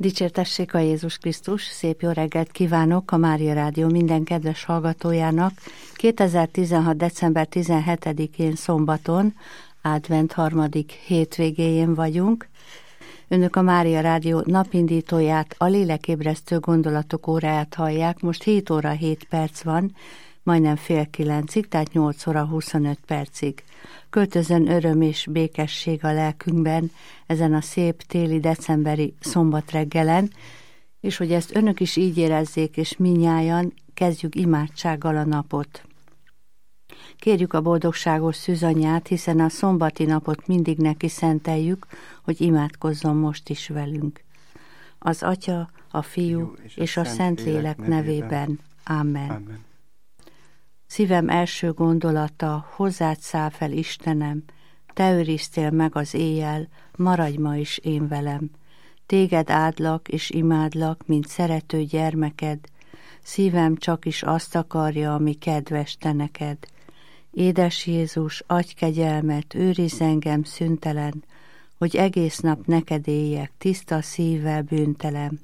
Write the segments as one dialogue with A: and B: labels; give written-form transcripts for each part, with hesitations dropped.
A: Dicsértessék a Jézus Krisztus, szép jó reggelt kívánok a Mária Rádió minden kedves hallgatójának. 2016. december 17-én szombaton, advent harmadik hétvégéjén vagyunk. Önök a Mária Rádió napindítóját, a lélekébresztő gondolatok óráját hallják. Most 7 óra 7 perc van, majdnem fél 9-ig, tehát 8 óra 25 percig. Költözön öröm és békesség a lelkünkben ezen a szép téli decemberi szombatreggelen, és hogy ezt önök is így érezzék, és minnyájan kezdjük imádsággal a napot. Kérjük a boldogságos szűzanyját, hiszen a szombati napot mindig neki szenteljük, hogy imádkozzon most is velünk. Az Atya, a Fiú és a Szentlélek nevében. Amen.
B: Amen.
A: Szívem első gondolata, hozzád száll fel Istenem, te őriztél meg az éjjel, maradj ma is én velem. Téged áldlak és imádlak, mint szerető gyermeked, szívem csak is azt akarja, ami kedves te neked. Édes Jézus, adj kegyelmet, őrizz engem szüntelen, hogy egész nap neked éljek, tiszta szívvel bűntelen.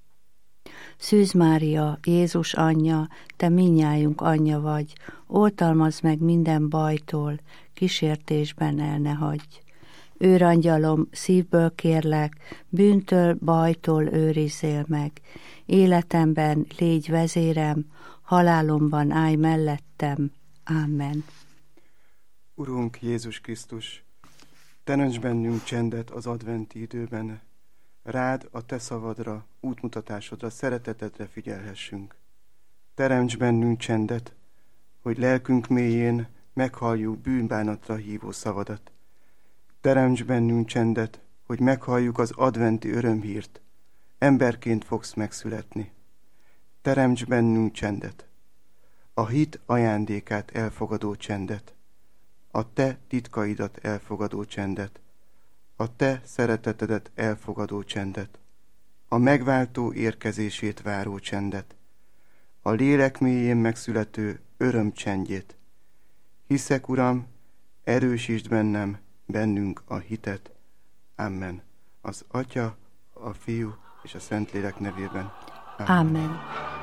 A: Szűz Mária, Jézus anyja, te mindnyájunk anyja vagy, oltalmazd meg minden bajtól, kísértésben el ne hagyj. Őrangyalom, szívből kérlek, bűntől, bajtól őrizzél meg. Életemben légy vezérem, halálomban állj mellettem. Amen.
B: Urunk Jézus Krisztus, teremts bennünk csendet az adventi időben, rád, a te szavadra, útmutatásodra, szeretetedre figyelhessünk. Teremts bennünk csendet, hogy lelkünk mélyén meghalljuk bűnbánatra hívó szavadat. Teremts bennünk csendet, hogy meghalljuk az adventi örömhírt, emberként fogsz megszületni. Teremts bennünk csendet, a hit ajándékát elfogadó csendet, a te titkaidat elfogadó csendet, a te szeretetedet elfogadó csendet, a megváltó érkezését váró csendet, a lélek mélyén megszülető öröm csendjét. Hiszek, Uram, erősítsd bennünk a hitet. Amen. Az Atya, a Fiú és a Szentlélek nevében.
A: Amen.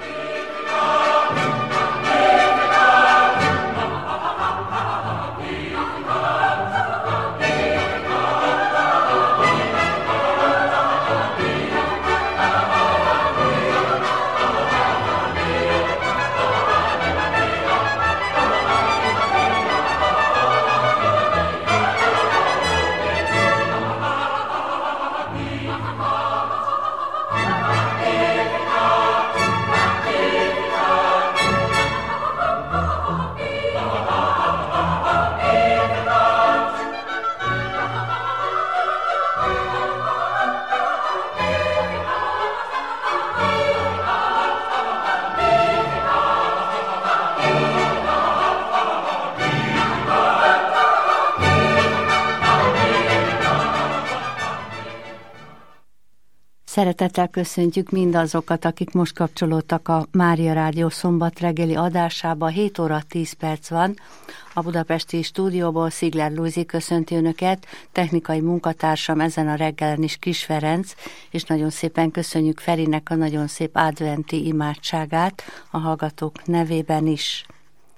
A: Szeretettel köszöntjük mindazokat, akik most kapcsolódtak a Mária Rádió szombat reggeli adásába. 7 óra 10 perc van. A budapesti stúdióból Szigler Lúzi köszönti önöket, technikai munkatársam ezen a reggelen is Kis Ferenc, és nagyon szépen köszönjük Ferinek a nagyon szép adventi imádságát a hallgatók nevében is.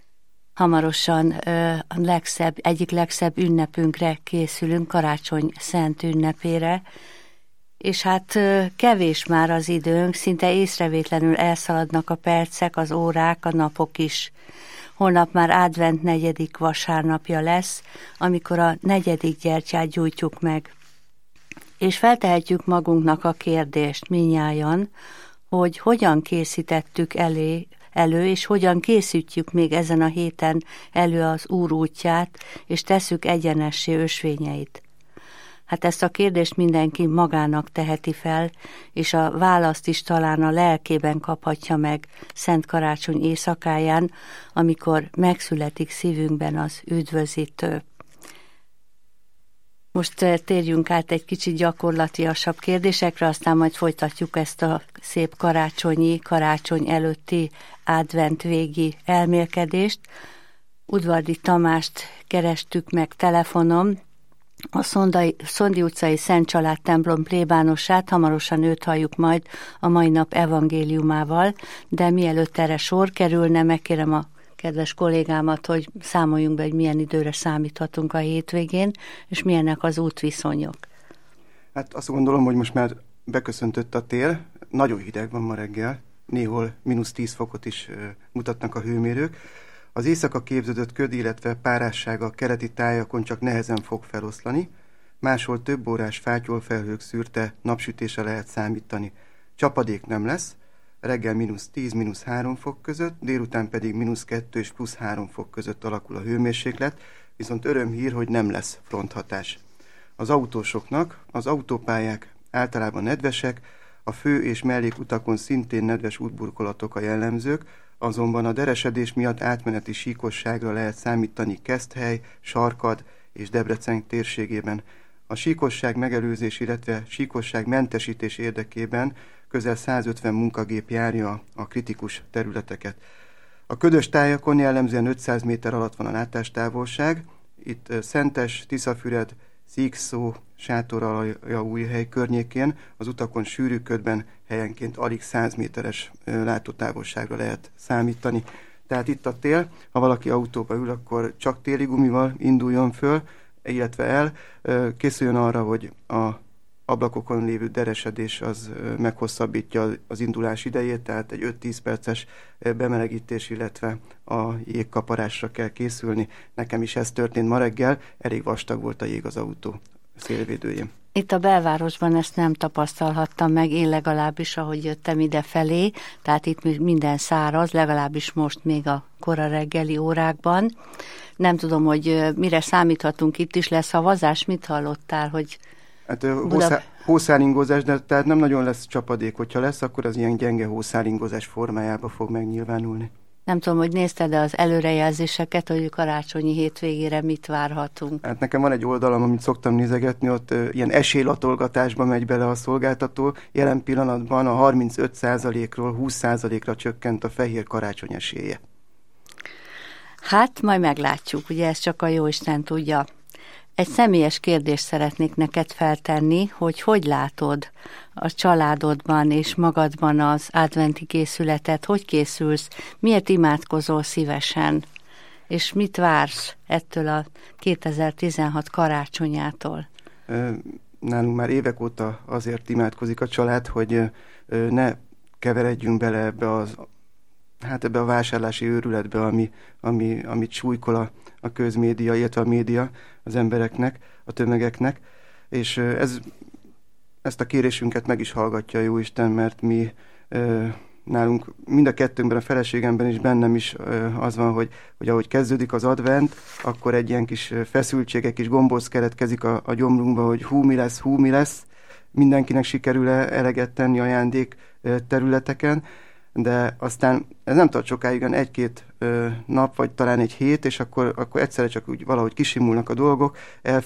A: Hamarosan egyik legszebb ünnepünkre készülünk, karácsony szent ünnepére, és hát kevés már az időnk, szinte észrevétlenül elszaladnak a percek, az órák, a napok is. Holnap már advent 4. vasárnapja lesz, amikor a 4. gyertyát gyújtjuk meg. És feltehetjük magunknak a kérdést minnyájan, hogy hogyan készítettük elő, és hogyan készítjük még ezen a héten elő az Úr útját, és tesszük egyenessé ösvényeit. Hát ezt a kérdést mindenki magának teheti fel, és a választ is talán a lelkében kaphatja meg Szent Karácsony éjszakáján, amikor megszületik szívünkben az üdvözítő. Most térjünk át egy kicsit gyakorlatiasabb kérdésekre, aztán majd folytatjuk ezt a szép karácsony előtti advent végi elmélkedést. Udvardi Tamást kerestük meg telefonon, a Szondi utcai Szent Család templom plébánosát, hamarosan őt halljuk majd a mai nap evangéliumával, de mielőtt erre sor kerülne, megkérem a kedves kollégámat, hogy számoljunk be, hogy milyen időre számíthatunk a hétvégén, és milyenek az útviszonyok.
B: Hát azt gondolom, hogy most már beköszöntött a tél, nagyon hideg van ma reggel, néhol -10 fokot is mutatnak a hőmérők. Az éjszaka képződött köd, illetve párássága a keleti tájakon csak nehezen fog feloszlani, máshol több órás fátyolfelhők szűrte napsütése lehet számítani. Csapadék nem lesz, reggel -10, -3 fok között, délután pedig -2 és +3 fok között alakul a hőmérséklet, viszont örömhír, hogy nem lesz fronthatás. Az autósoknak az autópályák általában nedvesek, a fő- és mellékutakon szintén nedves útburkolatok a jellemzők, azonban a deresedés miatt átmeneti síkosságra lehet számítani Keszthely, Sarkad és Debrecen térségében. A síkosság megelőzés, illetve síkosság mentesítés érdekében közel 150 munkagép járja a kritikus területeket. A ködös tájakon jellemzően 500 méter alatt van a látástávolság, itt Szentes, Tiszafüred, Szíkszó, Sátoraljaújhely környékén az utakon sűrű ködben helyenként alig 100 méteres látótávolságra lehet számítani. Tehát itt a tél, ha valaki autóba ül, akkor csak téli gumival induljon föl, illetve el, készüljön arra, hogy a ablakokon lévő deresedés az meghosszabbítja az indulás idejét, tehát egy 5-10 perces bemelegítés, illetve a jégkaparásra kell készülni. Nekem is ez történt ma reggel, elég vastag volt a jég az autó szélvédőjén.
A: Itt a belvárosban ezt nem tapasztalhattam meg, én legalábbis, ahogy jöttem ide felé, tehát itt minden száraz, legalábbis most még a kora reggeli órákban. Nem tudom, hogy mire számíthatunk, itt is lesz havazás, mit hallottál, hogy...
B: Hát hószálingózás, de tehát nem nagyon lesz csapadék, hogyha lesz, akkor az ilyen gyenge hószálingózás formájába fog megnyilvánulni.
A: Nem tudom, hogy nézted-e az előrejelzéseket, hogy karácsonyi hétvégére mit várhatunk?
B: Hát nekem van egy oldalam, amit szoktam nézegetni, ott ilyen esélylatolgatásba megy bele a szolgáltató. Jelen pillanatban a 35%-ról 20%-ra csökkent a fehér karácsony esélye.
A: Hát, majd meglátjuk, ugye ez csak a Jóisten tudja. Egy személyes kérdést szeretnék neked feltenni, hogy látod a családodban és magadban az adventi készületet, hogy készülsz, miért imádkozol szívesen, és mit vársz ettől a 2016 karácsonyától?
B: Nálunk már évek óta azért imádkozik a család, hogy ne keveredjünk bele ebbe a vásárlási őrületbe, amit súlykol a közmédia, illetve a média az embereknek, a tömegeknek, és ezt a kérésünket meg is hallgatja a Jóisten, mert mi nálunk mind a kettőnkben, a feleségemben és bennem is az van, hogy ahogy kezdődik az advent, akkor egy ilyen kis feszültség, egy kis gombóc keletkezik a gyomrunkba, hogy hú mi lesz, mindenkinek sikerül-e eleget tenni ajándék területeken, de aztán ez nem tart sokáig, 1-2 nap, vagy talán egy hét, és akkor egyszerre csak úgy valahogy kisimulnak a dolgok,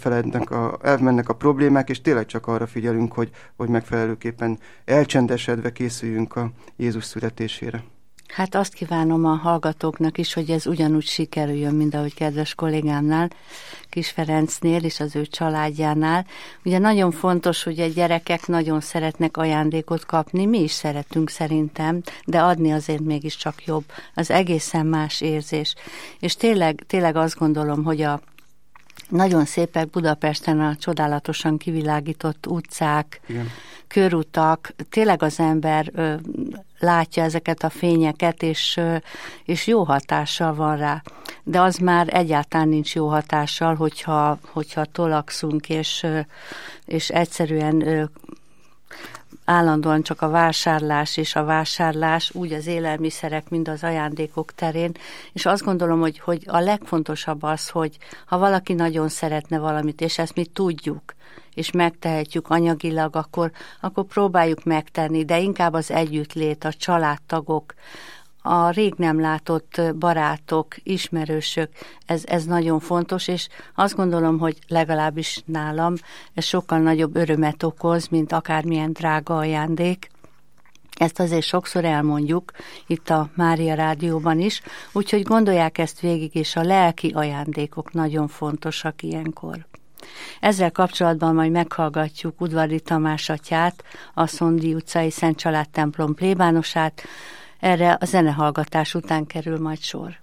B: elmennek a problémák, és tényleg csak arra figyelünk, hogy megfelelőképpen elcsendesedve készüljünk a Jézus születésére.
A: Hát azt kívánom a hallgatóknak is, hogy ez ugyanúgy sikerüljön, mint ahogy kedves kollégámnál, Kis Ferencnél és az ő családjánál. Ugye nagyon fontos, hogy a gyerekek nagyon szeretnek ajándékot kapni, mi is szeretünk szerintem, de adni azért mégiscsak jobb. Az egészen más érzés. És tényleg azt gondolom, hogy nagyon szépek Budapesten a csodálatosan kivilágított utcák, igen, körutak, tényleg az ember látja ezeket a fényeket, és jó hatással van rá. De az már egyáltalán nincs jó hatással, hogyha tolakszunk, és egyszerűen állandóan csak a vásárlás és a vásárlás, úgy az élelmiszerek, mind az ajándékok terén, és azt gondolom, hogy a legfontosabb az, hogy ha valaki nagyon szeretne valamit, és ezt mi tudjuk, és megtehetjük anyagilag, akkor próbáljuk megtenni, de inkább az együttlét, a családtagok, a rég nem látott barátok, ismerősök, ez nagyon fontos, és azt gondolom, hogy legalábbis nálam ez sokkal nagyobb örömet okoz, mint akármilyen drága ajándék. Ezt azért sokszor elmondjuk itt a Mária Rádióban is, úgyhogy gondolják ezt végig, és a lelki ajándékok nagyon fontosak ilyenkor. Ezzel kapcsolatban majd meghallgatjuk Udvari Tamás atyát, a Szondi utcai Szent Család templom plébánosát. Erre a zenehallgatás után kerül majd sor.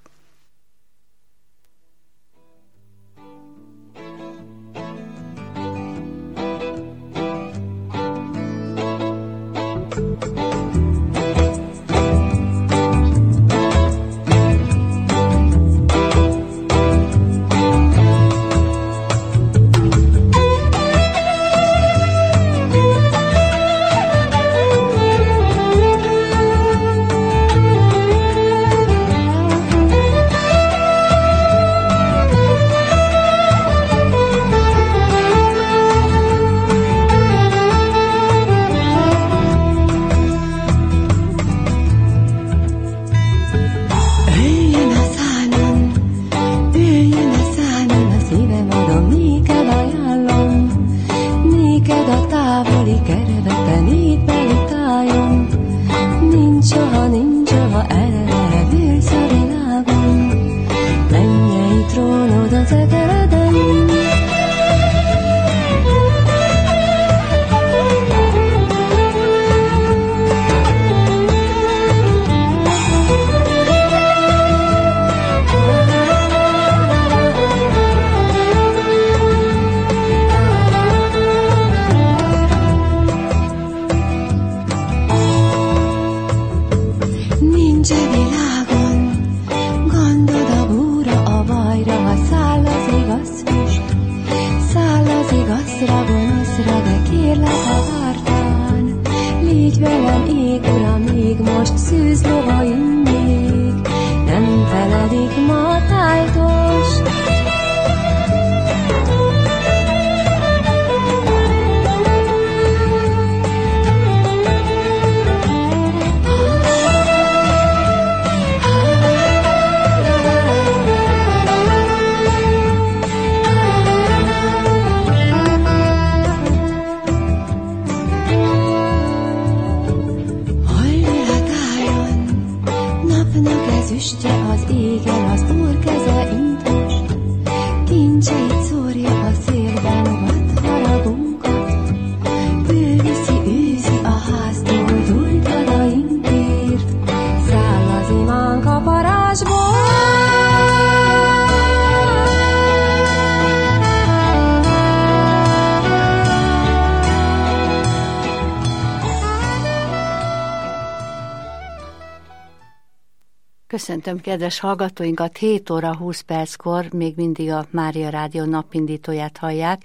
A: Köszöntöm kedves hallgatóinkat, 7 óra 20 perckor még mindig a Mária Rádió napindítóját hallják,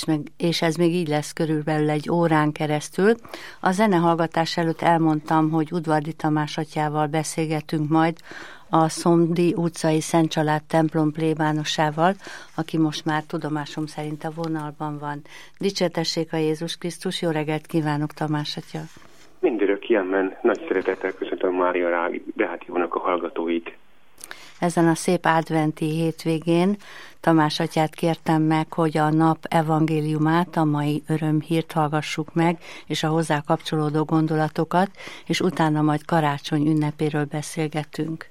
A: és ez még így lesz körülbelül egy órán keresztül. A zenehallgatás előtt elmondtam, hogy Udvari Tamás atyával beszélgetünk majd a Szondi utcai Szent Család templom plébánosával, aki most már tudomásom szerint a vonalban van. Dicsértessék a Jézus Krisztus, jó reggelt kívánok, Tamás atya!
C: Mindörök ilyenben nagy szeretettel köszöntöm Mária Rádiónak a hallgatóit.
A: Ezen a szép adventi hétvégén Tamás atyát kértem meg, hogy a nap evangéliumát, a mai örömhírt hallgassuk meg, és a hozzá kapcsolódó gondolatokat, és utána majd karácsony ünnepéről beszélgetünk.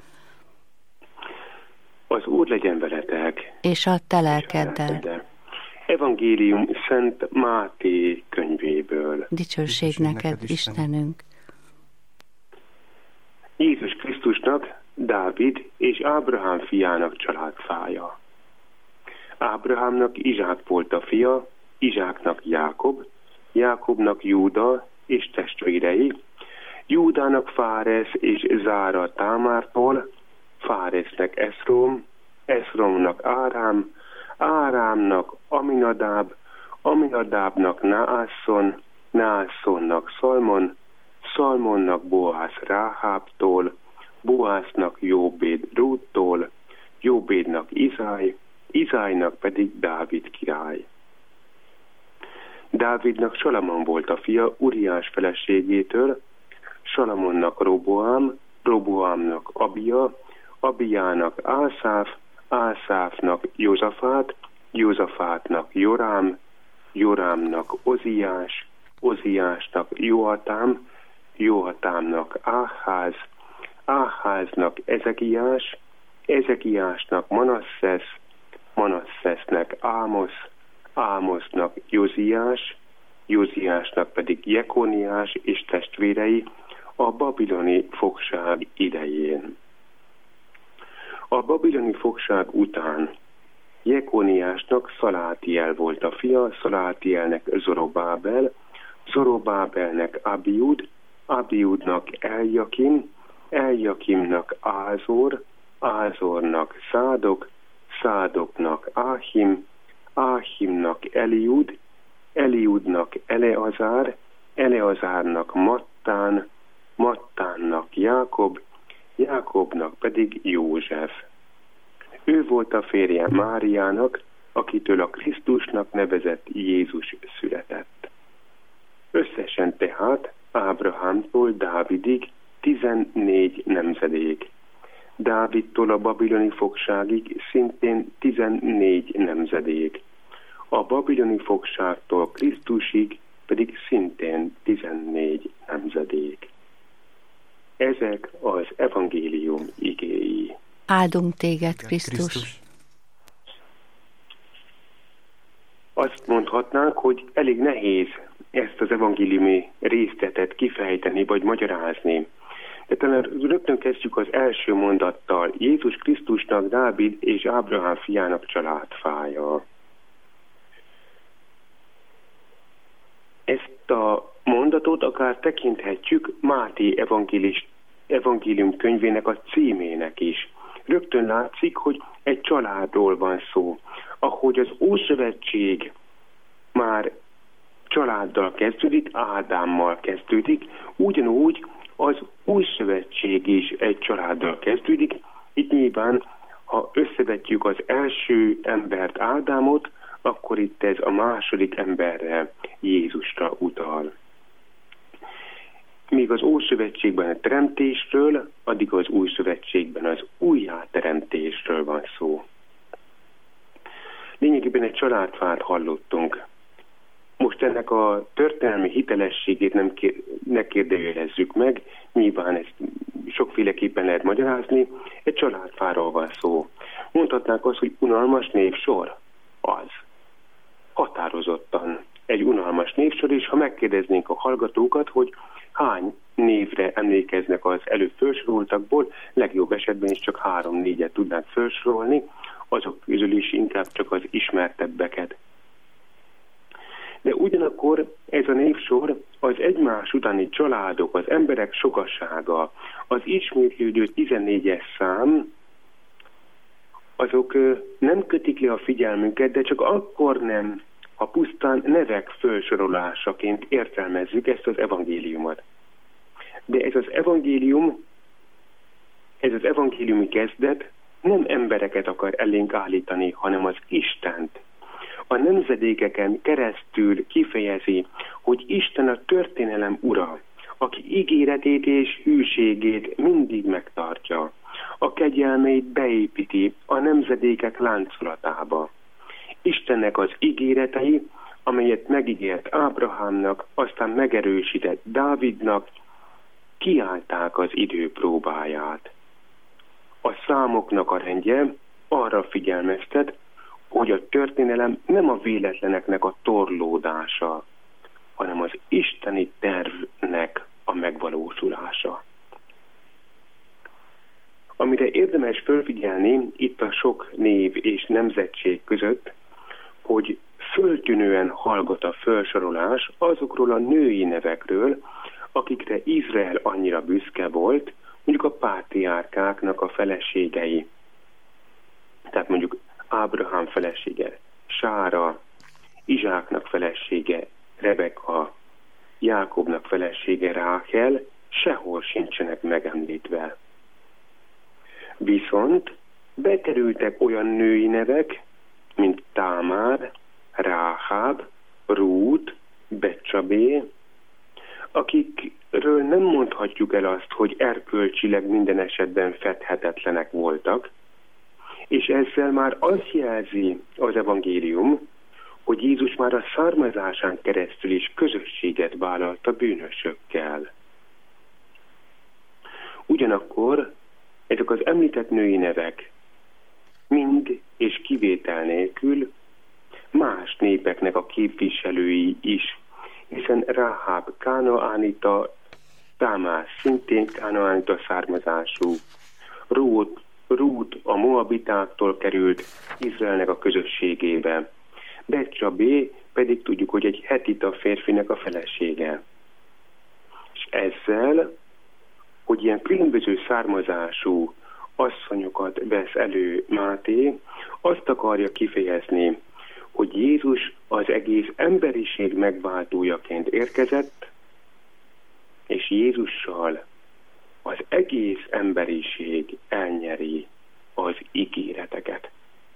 C: Az Úr legyen veletek.
A: És a te lelkeddel.
C: Evangélium Szent Máté könyvéből.
A: Dicsőség neked, Istenünk!
C: Jézus Krisztusnak, Dávid és Ábrahám fiának családfája. Ábrahámnak Izsák volt a fia, Izsáknak Jákob, Jákobnak Júda és testvérei, Júdának Fáresz és Zára Támártól, Fáresznek Eszrom, Eszromnak Árám, Árámnak Aminadáb, Aminadábnak Naászon, Naászonnak Szalmon, Szalmonnak Boász Ráhábtól, Boásznak Jóbéd Rúttól, Jóbédnak Izáj, Izájnak pedig Dávid király. Dávidnak Salamon volt a fia Uriás feleségétől, Salamonnak Roboám, Roboámnak Abia, Abiának Ászáf, Ászáfnak Józsafát, Józsafátnak Jorám, Jorámnak Oziás, Oziásnak Joatám, Joatámnak Áház, Áháznak Ezekiás, Ezekiásnak Manasszesz, Manasszesznek Ámosz, Ámosznak Józiás, Józiásnak pedig Jekoniás és testvérei a babiloni fogság idején. A babiloni fogság után Jekoniásnak Szalátiel volt a fia, Szalátielnek Zorobábel, Zorobábelnek Abiud, Abiudnak Eljakim, Eljakimnak Ázor, Ázornak Szádok, Szádoknak Áhim, Áhimnak Eliud, Eliudnak Eleazár, Eleazárnak Mattán, Mattánnak Jákob, Jákobnak pedig József. Ő volt a férje Máriának, akitől a Krisztusnak nevezett Jézus született. Összesen tehát Ábrahámtól Dávidig 14 nemzedék. Dávidtól a babiloni fogságig szintén 14 nemzedék. A babiloni fogságtól Krisztusig pedig szintén 14 nemzedék. Ezek az evangélium igéi.
A: Áldunk téged, Krisztus!
C: Azt mondhatnánk, hogy elég nehéz ezt az evangéliumi részletet kifejteni vagy magyarázni. De talán rögtön kezdjük az első mondattal. Jézus Krisztusnak Dávid és Ábrahám fiának családfája. Ezt a mondatot akár tekinthetjük Máté evangélium könyvének a címének is. Rögtön látszik, hogy egy családról van szó. Ahogy az Ószövetség már családdal kezdődik, Ádámmal kezdődik, ugyanúgy az Új Szövetség is egy családdal kezdődik. Itt nyilván, ha összevetjük az első embert, Ádámot, akkor itt ez a második emberre, Jézusra utal. Míg az Ószövetségben a teremtésről, addig az Új Szövetségben az újjáteremtésről van szó. Lényegében egy családfát hallottunk. Most ennek a történelmi hitelességét ne kérdőjelezzük meg, nyilván ezt sokféleképpen lehet magyarázni, egy családfáról van szó. Mondhatnánk azt, hogy unalmas névsor? Az. Határozottan egy unalmas névsor, és ha megkérdeznénk a hallgatókat, hogy hány névre emlékeznek az előbb felsoroltakból, legjobb esetben is csak 3-4-et tudnánk felsorolni, azok közül is inkább csak az ismertebbeket. De ugyanakkor ez a névsor az egymás utáni családok, az emberek sokasága, az ismétlődő 14-es szám, azok nem kötik le a figyelmünket, de csak akkor nem, ha pusztán nevek felsorolásaként értelmezzük ezt az evangéliumot. De ez az evangéliumi kezdet nem embereket akar elénk állítani, hanem az Istent. A nemzedékeken keresztül kifejezi, hogy Isten a történelem ura, aki ígéretét és hűségét mindig megtartja. A kegyelmeit beépíti a nemzedékek láncolatába. Istennek az ígéretei, amelyet megígért Ábrahámnak, aztán megerősített Dávidnak, kiállták az idő próbáját. A számoknak a rendje arra figyelmeztet, hogy a történelem nem a véletleneknek a torlódása, hanem az isteni tervnek a megvalósulása. Amire érdemes fölfigyelni itt a sok név és nemzetség között, hogy föltűnően hallgat a felsorolás azokról a női nevekről, akikre Izrael annyira büszke volt, mondjuk a pátriárkáknak a feleségei. Tehát mondjuk Ábrahám felesége, Sára, Izsáknak felesége, Rebeka, Jákobnak felesége, Rákel, sehol sincsenek megemlítve. Viszont bekerültek olyan női nevek, mint Támár, Ráháb, Rút, Becsabé, akikről nem mondhatjuk el azt, hogy erkölcsileg minden esetben fedhetetlenek voltak, és ezzel már azt jelzi az evangélium, hogy Jézus már a származásán keresztül is közösséget vállalt a bűnösökkel. Ugyanakkor ezek az említett női nevek mind és kivétel nélkül más népeknek a képviselői is, hiszen Ráháb kánaánita, Támás szintén kánaánita származású, Rút a moabitáktól került Izraelnek a közösségébe, Becsabé pedig tudjuk, hogy egy hetita férfinek a felesége. És ezzel, hogy ilyen különböző származású asszonyokat vesz elő Máté, azt akarja kifejezni, hogy Jézus az egész emberiség megváltójaként érkezett, és Jézussal az egész emberiség elnyeri az ígéreteket.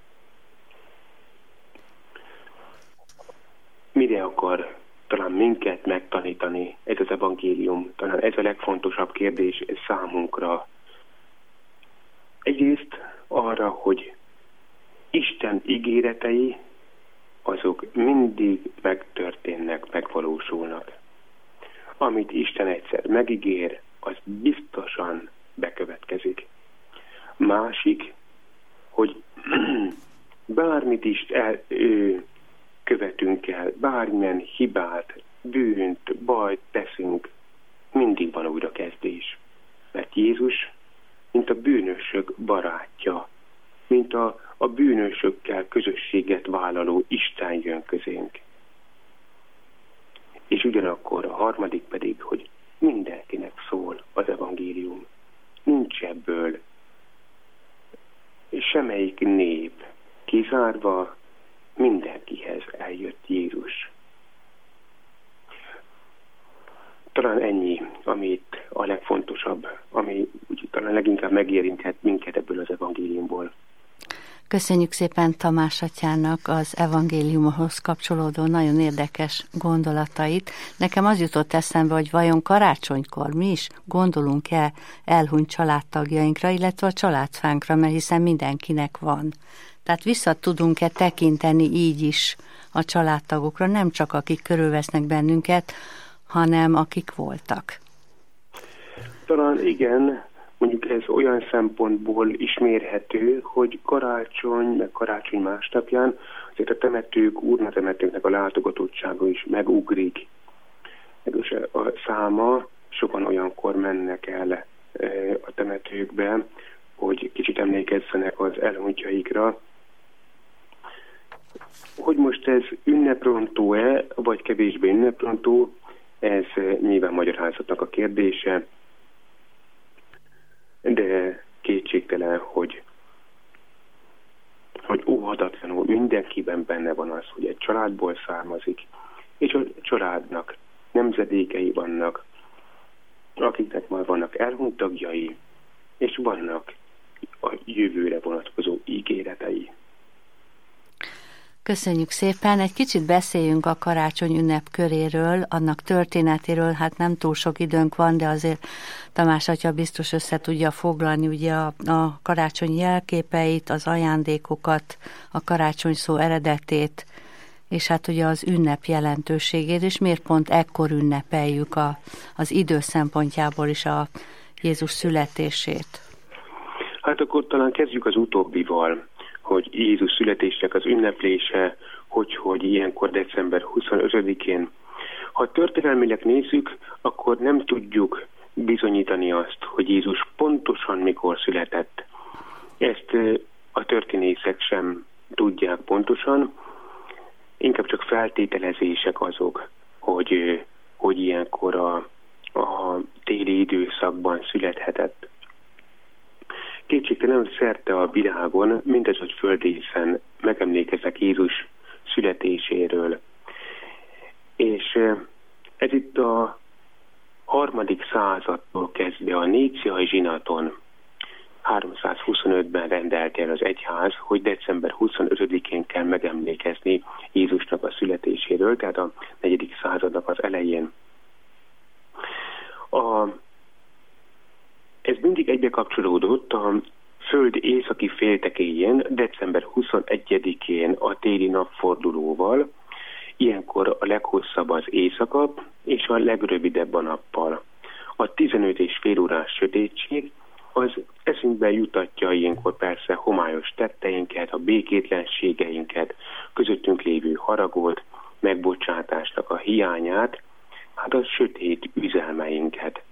C: Mire akar talán minket megtanítani ez az evangélium? Talán ez a legfontosabb kérdés számunkra. Egyrészt arra, hogy Isten ígéretei azok mindig megtörténnek, megvalósulnak. Amit Isten egyszer megígér, az biztosan bekövetkezik. Másik, hogy bármit is követünk el, bármilyen hibát, bűnt, bajt teszünk, mindig van újrakezdés. Mert Jézus, mint a bűnösök barátja, mint a bűnösökkel közösséget vállaló Isten jön közénk. És ugyanakkor a harmadik pedig, hogy mindenkinek szól az evangélium. Nincs ebből semmelyik nép kizárva, mindenkihez eljött Jézus. Talán ennyi, amit a legfontosabb, ami úgy talán leginkább megérinthet minket ebből az evangéliumból.
A: Köszönjük szépen Tamás atyának az evangéliumhoz kapcsolódó nagyon érdekes gondolatait. Nekem az jutott eszembe, hogy vajon karácsonykor mi is gondolunk-e elhunyt családtagjainkra, illetve a családfánkra, mert hiszen mindenkinek van. Tehát vissza tudunk-e tekinteni így is a családtagokra, nem csak akik körülvesznek bennünket, hanem akik voltak?
C: Talán igen. Mondjuk ez olyan szempontból is mérhető, hogy karácsony, meg karácsony másnapján azért a temetők, urnatemetőknek a látogatottsága is megugrik. A száma, sokan olyankor mennek el a temetőkbe, hogy kicsit emlékezzenek az elhunytjaikra. Hogy most ez ünneprontó-e, vagy kevésbé ünneprontó, ez nyilván magyarázatnak a kérdése. De kétségtelen, hogy óhatatlanul mindenkiben benne van az, hogy egy családból származik, és a családnak nemzedékei vannak, akiknek már vannak elhunyt tagjai, és vannak a jövőre vonatkozó ígéretei.
A: Köszönjük szépen. Egy kicsit beszéljünk a karácsony ünnep köréről, annak történetéről, hát nem túl sok időnk van, de azért Tamás atya biztos össze tudja foglalni ugye a karácsony jelképeit, az ajándékokat, a karácsony szó eredetét, és hát ugye az ünnep jelentőségét, és miért pont ekkor ünnepeljük az idő szempontjából is a Jézus születését.
C: Hát akkor talán kezdjük az utóbbival, hogy Jézus születésnek az ünneplése, hogy ilyenkor december 25-én. Ha történelmileg nézzük, akkor nem tudjuk bizonyítani azt, hogy Jézus pontosan mikor született. Ezt a történészek sem tudják pontosan, inkább csak feltételezések azok, hogy ilyenkor a téli időszakban születhetett. Kétségtelen szerte a világon, mindez, hogy földrészen megemlékeznek Jézus születéséről. És ez itt a 3. századtól kezdve a Níciai zsinaton 325-ben rendelt el az egyház, hogy december 25-én kell megemlékezni Jézusnak a születéséről, tehát a 4. századnak az elején. Ez mindig egybe kapcsolódott a föld északi féltekéjén, december 21-én a téli napfordulóval, ilyenkor a leghosszabb az éjszaka, és a legrövidebb a nappal. A 15 és fél órás sötétség az eszünkbe jutatja ilyenkor persze homályos tetteinket, a békétlenségeinket, közöttünk lévő haragot, megbocsátásnak a hiányát, hát a sötét üzelmeinket.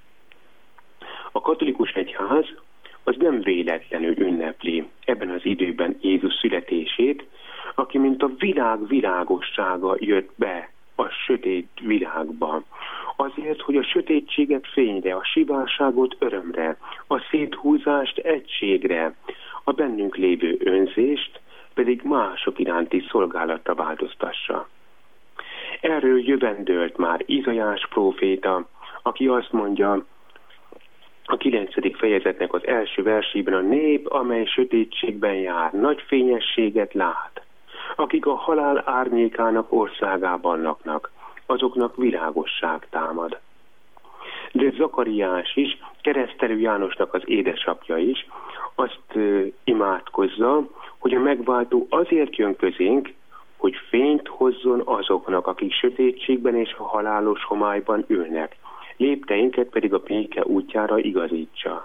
C: A katolikus egyház az nem véletlenül ünnepli ebben az időben Jézus születését, aki mint a világ világossága jött be a sötét világba. Azért, hogy a sötétséget fényre, a sivárságot örömre, a széthúzást egységre, a bennünk lévő önzést pedig mások iránti szolgálatra változtassa. Erről jövendölt már Izaiás próféta, aki azt mondja, a 9. fejezetnek az első versében: a nép, amely sötétségben jár, nagy fényességet lát. Akik a halál árnyékának országában laknak, azoknak világosság támad. De Zakariás is, Keresztelő Jánosnak az édesapja is azt imádkozza, hogy a megváltó azért jön közénk, hogy fényt hozzon azoknak, akik sötétségben és a halálos homályban ülnek, lépteinket pedig a béke útjára igazítsa.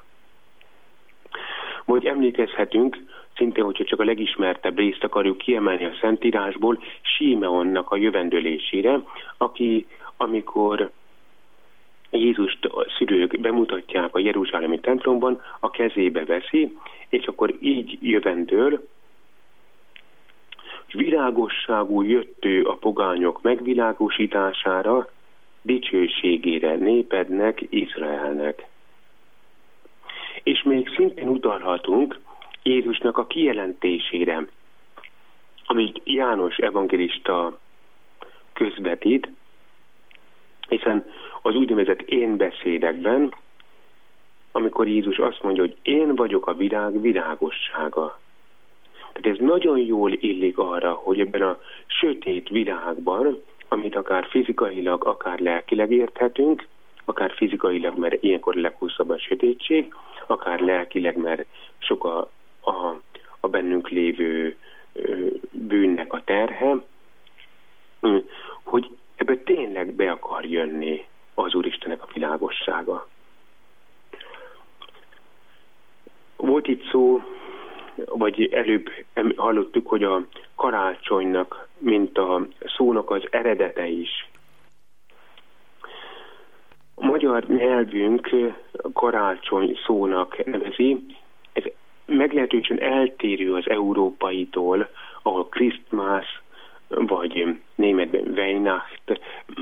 C: Vagy emlékezhetünk, szintén, hogyha csak a legismertebb részt akarjuk kiemelni a Szentírásból, Símeonnak a jövendőlésére, aki, amikor Jézust a szülők bemutatják a jeruzsálemi templomban, a kezébe veszi, és akkor így jövendől: világosságú jött ő a pogányok megvilágosítására, dicsőségére népednek, Izraelnek. És még szintén utalhatunk Jézusnak a kijelentésére, amit János evangélista közvetít, hiszen az úgynevezett én beszédekben, amikor Jézus azt mondja, hogy én vagyok a világ világossága. Tehát ez nagyon jól illik arra, hogy ebben a sötét világban, amit akár fizikailag, akár lelkileg érthetünk, akár fizikailag, mert ilyenkor leghosszabb a sötétség, akár lelkileg, mert sok a bennünk lévő bűnnek a terhe, hogy ebbe tényleg be akar jönni az Úristennek a világossága. Volt itt szó, vagy előbb hallottuk, hogy a karácsonynak, mint a szónak az eredete is. A magyar nyelvünk karácsony szónak nevezi, ez meglehetősen eltérő az európaitól, ahol Christmas, vagy németben Weihnacht,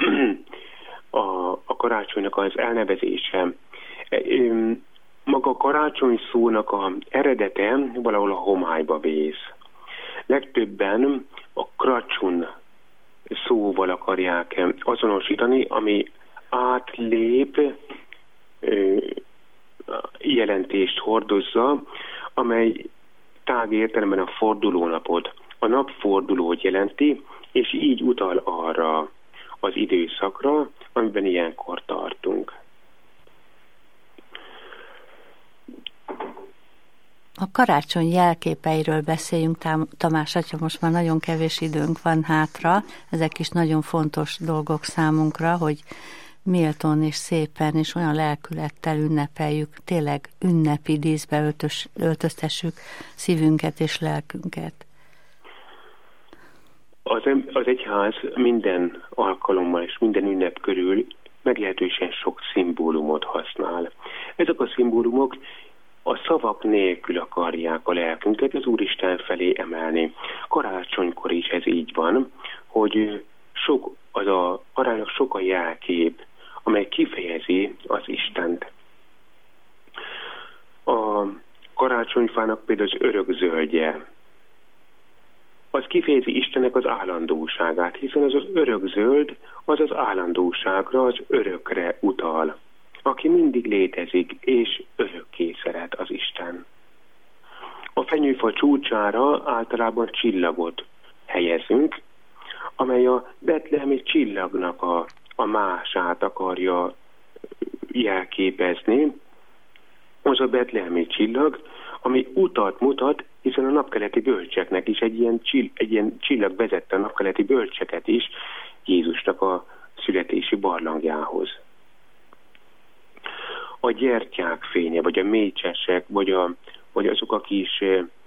C: a karácsonynak az elnevezése. Maga a karácsony szónak az eredete valahol a homályba vész. Legtöbben a kracsun szóval akarják azonosítani, ami átlép, jelentést hordozza, amely tág értelemben a fordulónapot, a napfordulót jelenti, és így utal arra az időszakra, amiben ilyenkor tartunk.
A: A karácsony jelképeiről beszéljünk, Tamás atya, most már nagyon kevés időnk van hátra, ezek is nagyon fontos dolgok számunkra, hogy méltón és szépen és olyan lelkülettel ünnepeljük, tényleg ünnepi díszbe öltöztessük szívünket és lelkünket.
C: Az egyház minden alkalommal és minden ünnep körül meglehetősen sok szimbólumot használ. Ezek a szimbólumok a szavak nélkül akarják a lelkünket az Úristen felé emelni. Karácsonykor is ez így van, hogy aránylag sok a jelkép, amely kifejezi az Istent. A karácsonyfának például az örökzöldje, az kifejezi Istennek az állandóságát, hiszen az örökzöld az az állandóságra, az örökre utal. Aki mindig létezik, és örökké szeret az Isten. A fenyőfa csúcsára általában csillagot helyezünk, amely a betlehemi csillagnak a mását akarja jelképezni. Az a betlehemi csillag, ami utat mutat, hiszen a napkeleti bölcseknek is egy ilyen csillag vezette a napkeleti bölcseket is Jézusnak a születési barlangjához. a gyertyák fénye, vagy a mécsesek, vagy azok a kis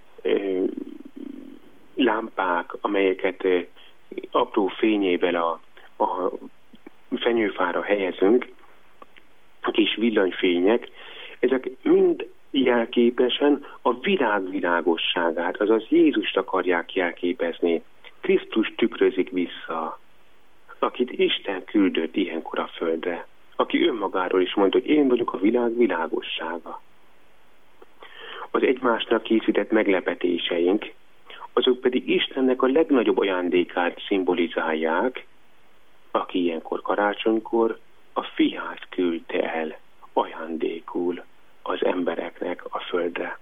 C: lámpák, amelyeket apró fényével a fenyőfára helyezünk, a kis villanyfények, ezek mind jelképesen a világ világosságát, azaz Jézust akarják jelképezni. Krisztus tükrözik vissza, akit Isten küldött ilyenkor a földre, aki önmagáról is mondta, hogy én vagyok a világ világossága. Az egymásnak készített meglepetéseink, azok pedig Istennek a legnagyobb ajándékát szimbolizálják, aki ilyenkor karácsonykor a fiát küldte el ajándékul az embereknek a földre.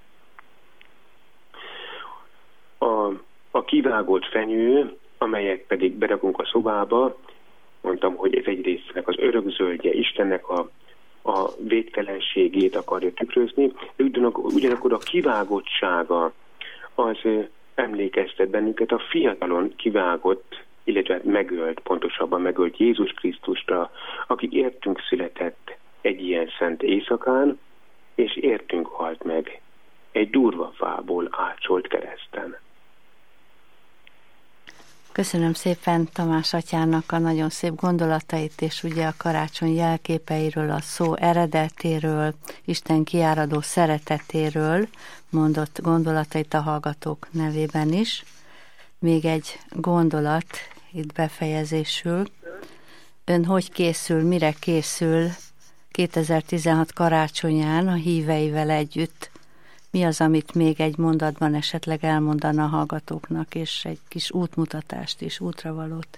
C: A kivágott fenyő, amelyet pedig berakunk a szobába, mondtam, hogy ez egyrészt az örökzöldje, Istennek a végtelenségét akarja tükrözni, de ugyanakkor a kivágottsága az emlékeztet bennünket a fiatalon kivágott, illetve megölt, pontosabban megölt Jézus Krisztusra, aki értünk született egy ilyen szent éjszakán, és értünk halt meg egy durva fából ácsolt kereszten.
A: Köszönöm szépen Tamás atyának a nagyon szép gondolatait, és ugye a karácsony jelképeiről, a szó eredetéről, Isten kiáradó szeretetéről mondott gondolatait a hallgatók nevében is. Még egy gondolat itt befejezésül. Ön hogy készül, mire készül 2016 karácsonyán a híveivel együtt? Mi az, amit még egy mondatban esetleg elmondana a hallgatóknak, és egy kis útmutatást is, útravalót?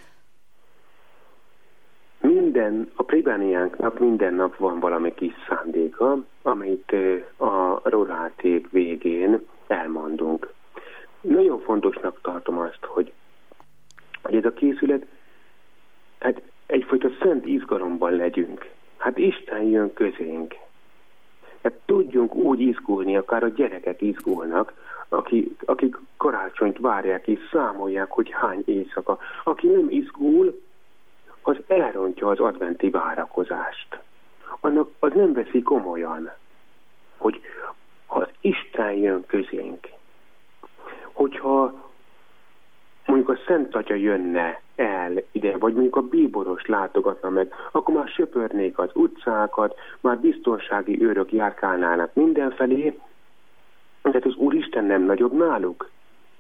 C: A plébániánknak minden nap van valami kis szándéka, amit a roráték végén elmondunk. Nagyon fontosnak tartom azt, hogy ez a készület, hát egyfajta szent izgalomban legyünk. Hát Isten jön közénk. Hát tudjunk úgy izgulni, akár a gyerekek izgulnak, akik karácsonyt várják és számolják, hogy hány éjszaka. Aki nem izgul, az elrontja az adventi várakozást. Az nem veszi komolyan, hogy ha az Isten jön közénk, hogyha mondjuk a Szent Atya jönne el ide, vagy mondjuk a bíboros látogatna meg, akkor már söpörnék az utcákat, már biztonsági őrök járkálnának mindenfelé, tehát az Úristen nem nagyobb náluk.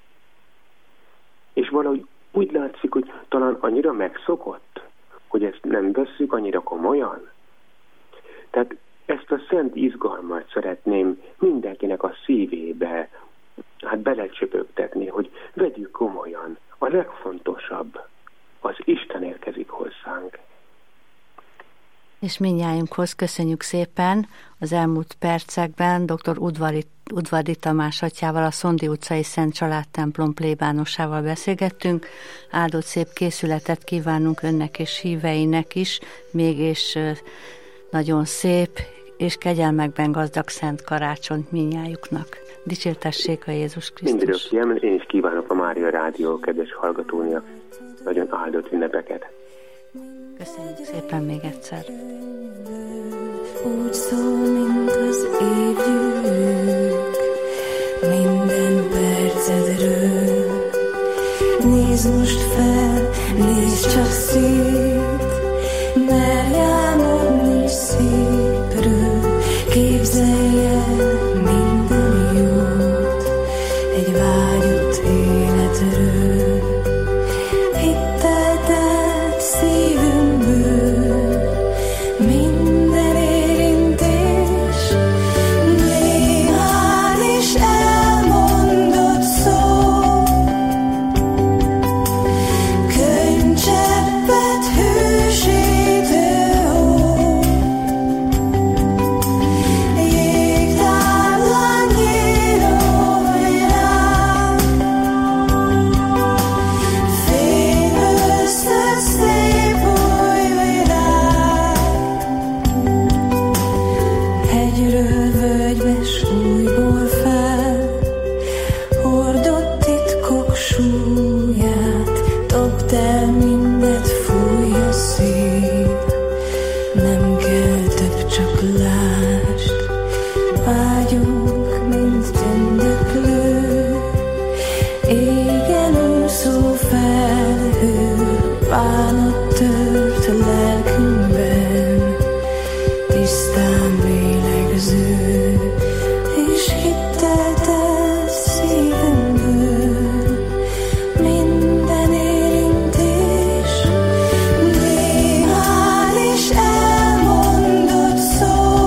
C: És valahogy úgy látszik, hogy talán annyira megszokott, hogy ezt nem vesszük annyira komolyan. Tehát ezt a szent izgalmat szeretném mindenkinek a szívébe belecsöpögtetni, hogy vegyük komolyan. A legfontosabb, az Isten érkezik hozzánk.
A: És mindnyájunkhoz köszönjük szépen. Az elmúlt percekben dr. Udvari Tamás atyával, a Szondi utcai Szent Családtemplom plébánosával beszélgettünk. Áldott szép készületet kívánunk önnek és híveinek is, mégis nagyon szép és kegyelmekben gazdag szent karácsonyt mindnyájuknak. Dicsértessék a Jézus Krisztus.
C: Mindörökké, én is kívánok a Mária Rádió kedves hallgatóniak nagyon áldott ünnepeket.
A: Köszönjük szépen még egyszer.
D: Úgy szól, mint az évgyűrűk, minden percedről. Nézd most fel, nézd csak szét, merj álmodni szépről, képzelj el minden jót, egy vágyott életről. Hittel telt szívünkből minden érintés, néhány is elmondott szó, könycseppet hősítő hó, jégtáblán nyíló világ, fény össze szép új világ. Hegyről völgybe s újból fel, hordott titkok súlyát, dobd el mindet, fúj a szél, nem kell több, csak lát. bánat tört a lelkünkben, tisztán lélegző, és hittel telt szívünkből minden érintés. Bénális elmondott szó,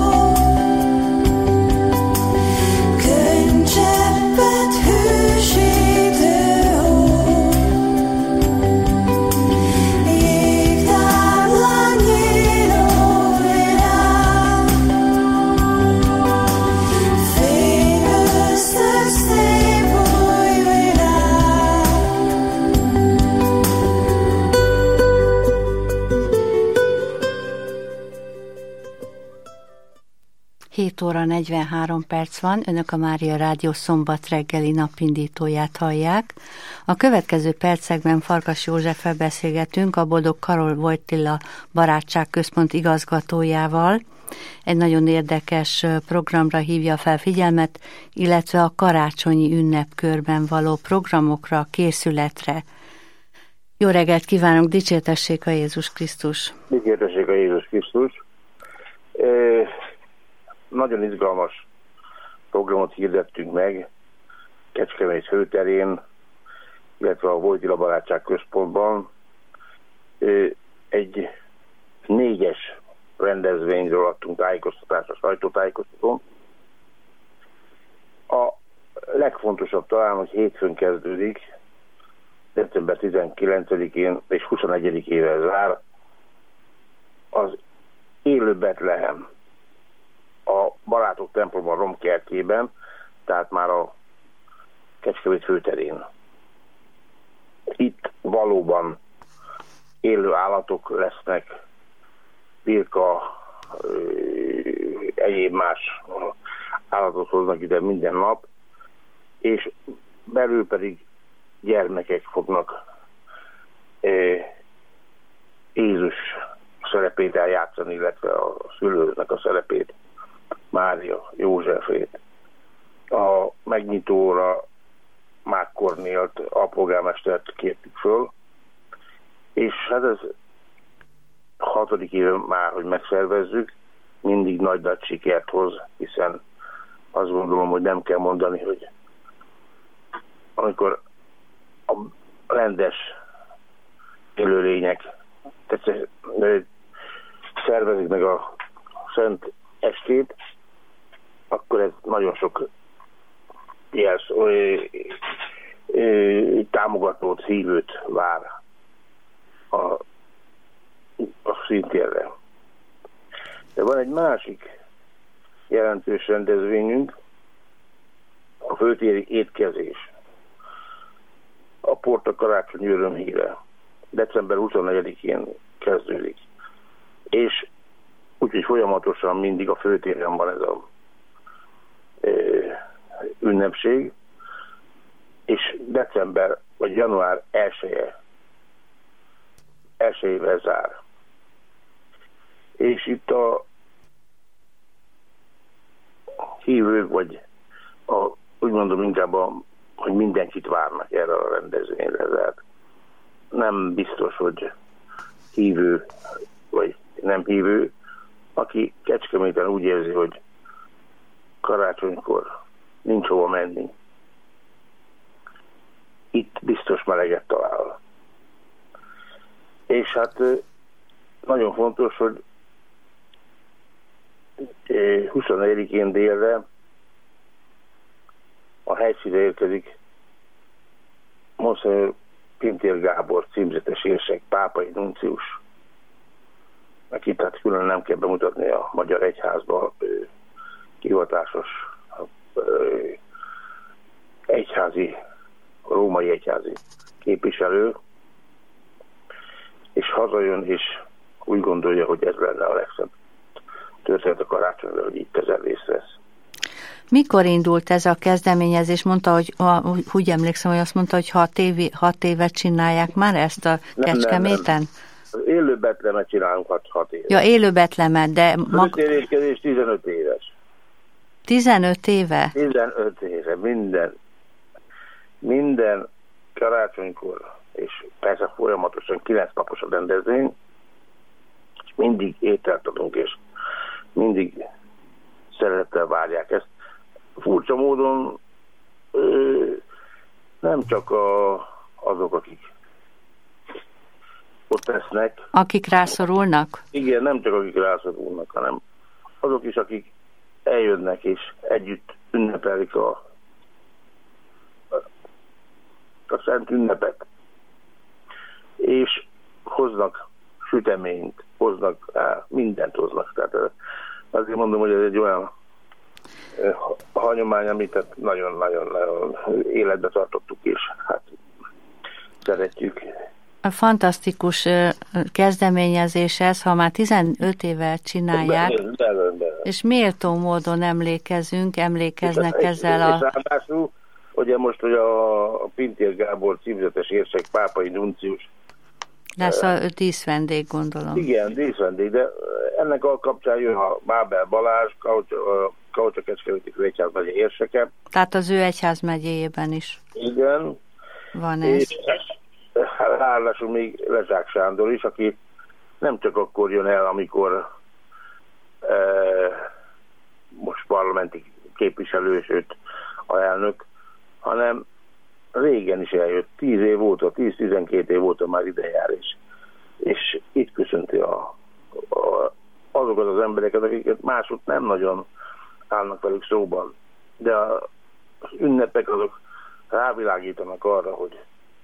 D: könycseppet hősítő hó, jégtáblán nyíló virág, fény összes szép új virág.
A: 7 óra 43 perc van, Önök a Mária Rádió szombat reggeli napindítóját hallják. A következő percekben Farkas Józseffel beszélgetünk, a Boldog Karol Wojtyla Barátságközpont igazgatójával. Egy nagyon érdekes programra hívja fel figyelmet, illetve a karácsonyi ünnepkörben való programokra, készületre. Jó reggelt kívánok, dicsértessék a Jézus Krisztus!
E: Dicsértessék a Jézus Krisztus! Nagyon izgalmas programot hirdettünk meg Kecskemét főterén, illetve a Wojtyla Barátságközpontban. Egy 4-es rendezvényről adtunk tájékoztatást a sajtótájékoztatón. A legfontosabb talán, hogy hétfőn kezdődik, december 19-én és 21-ével zár az Élő Betlehem a Barátok temploma romkertjében, tehát már a Kecskemét főterén. Itt valóban élő állatok lesznek, birka, egyéb más állatot hoznak ide minden nap, és belül pedig gyermekek fognak Jézus szerepét eljátszani, illetve a szülőnek a szerepét, Mária Józsefét. A megnyitóra Mák Kornélt, a polgármestert kértük föl, és hát ez 6. éve már, hogy megszervezzük, mindig nagy sikert hoz, hiszen azt gondolom, hogy nem kell mondani, hogy amikor a rendes élőlények szervezik meg a Szent Estét, akkor ez nagyon sok támogatót, hívőt vár a szintérre. De van egy másik jelentős rendezvényünk, a főtéri étkezés. A Porta karácsonyi örömhíre. December 24-én kezdődik. És úgyhogy folyamatosan mindig a főtéren van ez a ünnepség, és december vagy január 1-ével zár. És itt a hívők, vagy úgy mondom inkább, hogy mindenkit várnak erre a rendezvényre. Tehát nem biztos, hogy hívő, vagy nem hívő, aki Kecskeméten úgy érzi, hogy karácsonykor nincs hova menni, itt biztos meleget talál. És hát nagyon fontos, hogy 24-én délre a helyszínre érkezik Monsenyor Pintér Gábor címzetes érsek, pápai nuncius, akit tehát külön nem kell bemutatni a Magyar Egyházba, hivatásos egyházi, római egyházi képviselő, és hazajön, és úgy gondolja, hogy ez lenne a legszebb történet a karácsonyra, hogy itt ezen részt vesz.
A: Mikor indult ez a kezdeményezés? Mondta, hogy úgy emlékszem, hogy azt mondta, hogy 6 évet csinálják már ezt a Kecskeméten?
E: Nem. Élő Betlemet csinálunk 6 éve.
A: Ja, élő Betlemet, de...
E: Főtéréskedés 15 éves.
A: 15 éve?
E: 15 éve, minden karácsonykor és persze folyamatosan 9 napos a rendezvény, és mindig ételt adunk, és mindig szeretettel várják ezt. Furcsa módon nem csak azok, akik ott lesznek.
A: Akik rászorulnak?
E: Igen, nem csak akik rászorulnak, hanem azok is, akik eljönnek és együtt ünnepelik a szent ünnepet. És hoznak süteményt, hoznak, mindent hoznak. Tehát azért mondom, hogy ez egy olyan hagyomány, amit nagyon-nagyon életbe tartottuk, és hát szeretjük.
A: A fantasztikus kezdeményezés ez, ha már 15 éve csinálják, és méltó módon emlékeznek ezzel a...
E: Ráadásul, ugye most, hogy a Pintér Gábor címzetes érsek, pápai nuncius.
A: Lesz a díszvendég, gondolom.
E: Igen, díszvendég, de ennek a kapcsán jön a Bábel Balázs, Kaucsa-Kecskeméti egyházmegye érseke.
A: Tehát az ő egyházmegyéjében is.
E: Igen.
A: Van ez.
E: És ráadásul még Lezsák Sándor is, aki nem csak akkor jön el, amikor most parlamenti képviselő, és őt a elnök, hanem régen is eljött, 10 év óta, 10-12 év óta már ide jár, és itt köszönti azokat az embereket, akiket máshogy nem nagyon állnak velük szóban. De az ünnepek azok rávilágítanak arra, hogy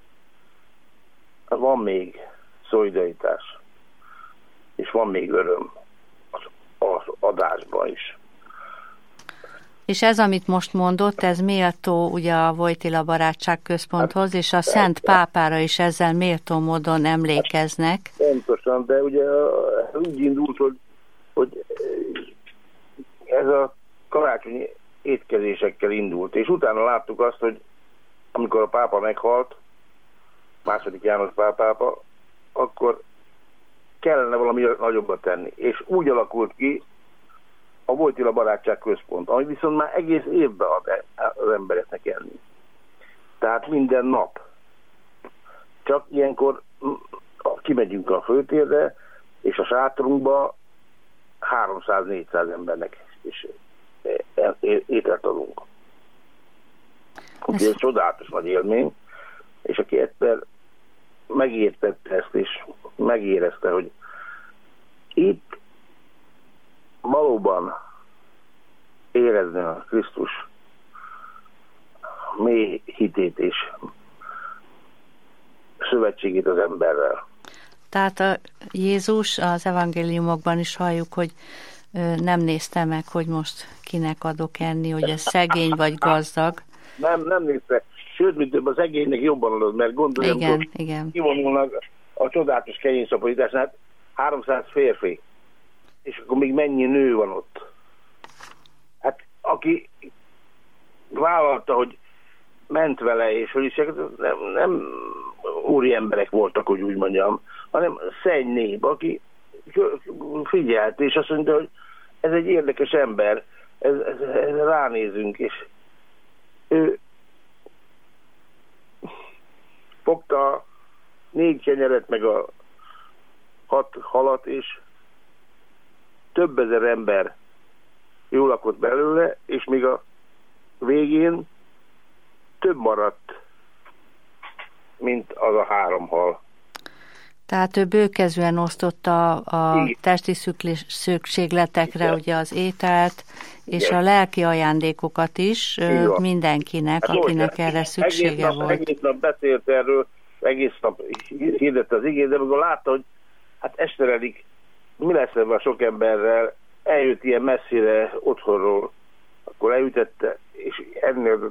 E: van még szolidaritás, és van még öröm az adásban is.
A: És ez, amit most mondott, ez méltó ugye a Wojtyla Barátságközponthoz, és a Szent Pápára is ezzel méltó módon emlékeznek.
E: Pontosan, de ugye úgy indult, hogy ez a karácsonyi étkezésekkel indult, és utána láttuk azt, hogy amikor a pápa meghalt, II. János Pál pápa, akkor kellene valami nagyobbat tenni. És úgy alakult ki a Wojtyla Barátságközpont, ami viszont már egész évben ad az embereknek enni. Tehát minden nap. Csak ilyenkor kimegyünk a főtérre, és a sátrunkba 300-400 embernek is ételt adunk. Úgyhogy ez csodálatos nagy élmény, és aki egyszer megértette ezt, és megérezte, hogy itt valóban érezni a Krisztus mély hitét és szövetségét az emberrel.
A: Tehát a Jézus, az evangéliumokban is halljuk, hogy nem nézte meg, hogy most kinek adok enni, hogy ez szegény vagy gazdag.
E: Nem nézte. Sőt, mint több, az egénynek jobban adod, mert gondoljam, hogy kivonulnak a csodálatos kegyényszaporításnál, hát 300 férfi, és akkor még mennyi nő van ott. Hát aki vállalta, hogy ment vele, és hogy is nem úri emberek voltak, hogy úgy mondjam, hanem szenny nép, aki figyelt, és azt mondta, hogy ez egy érdekes ember, ez ránézünk, és ő fogta a 4 kenyeret, meg a 6 halat, és több ezer ember jól lakott belőle, és még a végén több maradt, mint az a 3 hal.
A: Tehát ő bőkezűen osztotta a testi szükségletekre, igen, ugye az ételt, és igen, a lelki ajándékokat is mindenkinek, hát akinek erre szüksége volt.
E: Egész nap beszélt erről, egész nap hirdette az igét, de amikor látta, hogy hát esteredik, mi lesz ebben a sok emberrel, eljött ilyen messzire otthonról, akkor elütette, és ennél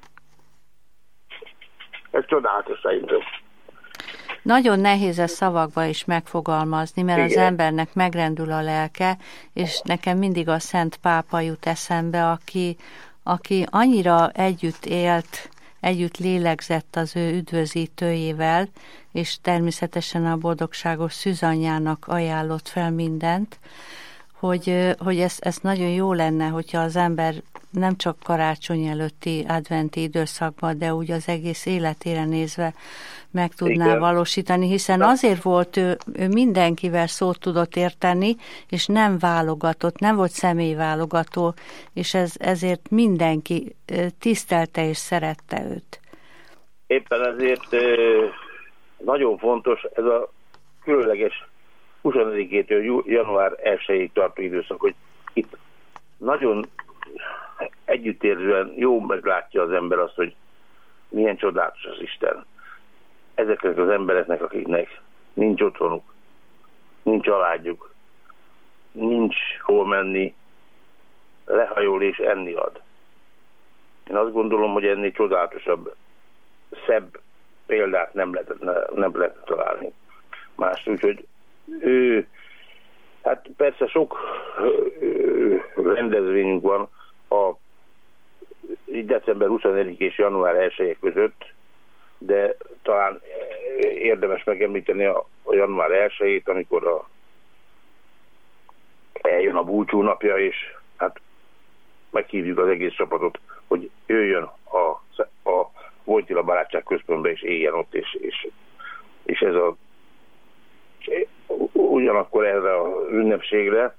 E: ez csodálatos szerintem.
A: Nagyon nehéz ezt szavakba is megfogalmazni, mert igen, az embernek megrendül a lelke, és nekem mindig a Szent Pápa jut eszembe, aki annyira együtt élt, együtt lélegzett az ő üdvözítőjével, és természetesen a boldogságos szűzanyjának ajánlott fel mindent, hogy ez nagyon jó lenne, hogyha az ember nem csak karácsony előtti adventi időszakban, de úgy az egész életére nézve meg tudná
E: Igen.
A: valósítani, hiszen azért volt ő mindenkivel szót tudott érteni, és nem válogatott, nem volt személyválogató, és ezért mindenki tisztelte és szerette őt.
E: Éppen ezért nagyon fontos ez a különleges 24-től január 1-ig tartó időszak, hogy itt nagyon együttérzően jó meglátja az ember azt, hogy milyen csodálatos az Isten. Ezeknek az embereknek, akiknek nincs otthonuk, nincs családjuk, nincs hol menni, lehajol és enni ad. Én azt gondolom, hogy ennél csodálatosabb, szebb példát nem lehet találni. Más, úgyhogy hát persze sok rendezvényünk van a december 24 és január 1 között, de talán érdemes megemlíteni a január 1-ét, amikor eljön a búcsú napja, és hát meghívjuk az egész csapatot, hogy jöjjön a Wojtyla Barátság Központba, és éljen ott, és ez ugyanakkor erre az ünnepségre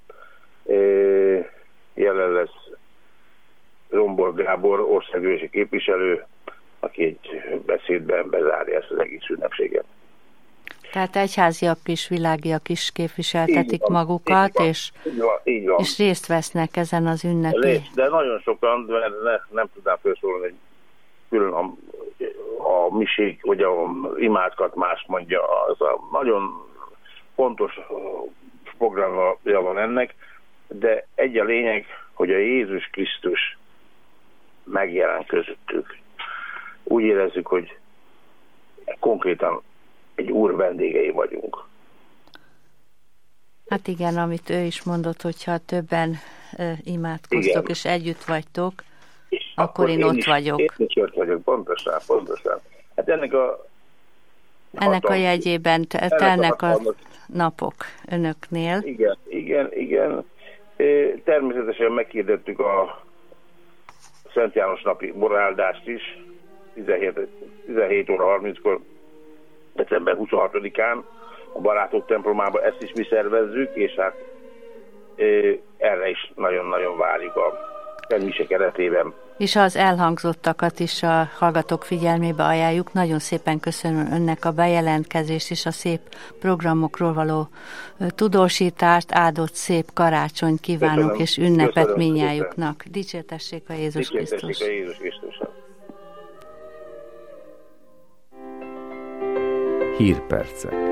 E: jelen lesz Rombor Gábor, országgyűlési képviselő, aki egy beszédben bezárja ezt az egész ünnepséget.
A: Tehát egyháziak is, világiak is képviseltetik magukat, és részt vesznek ezen az ünnepi.
E: De nagyon sokan, mert nem tudnám felszólni, külön a misék, hogy a imádskat más mondja, az a nagyon fontos programja van ennek, de egy a lényeg, hogy a Jézus Krisztus megjelen közöttük. Úgy érezzük, hogy konkrétan egy Úr vendégei vagyunk.
A: Hát igen, amit ő is mondott, hogyha többen imádkoztok, és együtt vagytok, és akkor én ott vagyok.
E: Én is ott vagyok, pontosan. Hát ennek a
A: jegyében telnek a napok önöknél.
E: Igen. Természetesen meghirdettük a Szent János napi boráldást is, 17 óra 30-kor, december 26-án a Barátok templomában, ezt is mi szervezzük, és hát erre is nagyon-nagyon várjuk a mise keretében.
A: És az elhangzottakat is a hallgatók figyelmébe ajánljuk. Nagyon szépen köszönöm önnek a bejelentkezést és a szép programokról való tudósítást. Áldott szép karácsonyt kívánok, és ünnepet mindnyájuknak. Dicsértessék a Jézus Krisztus.
F: Hírpercek.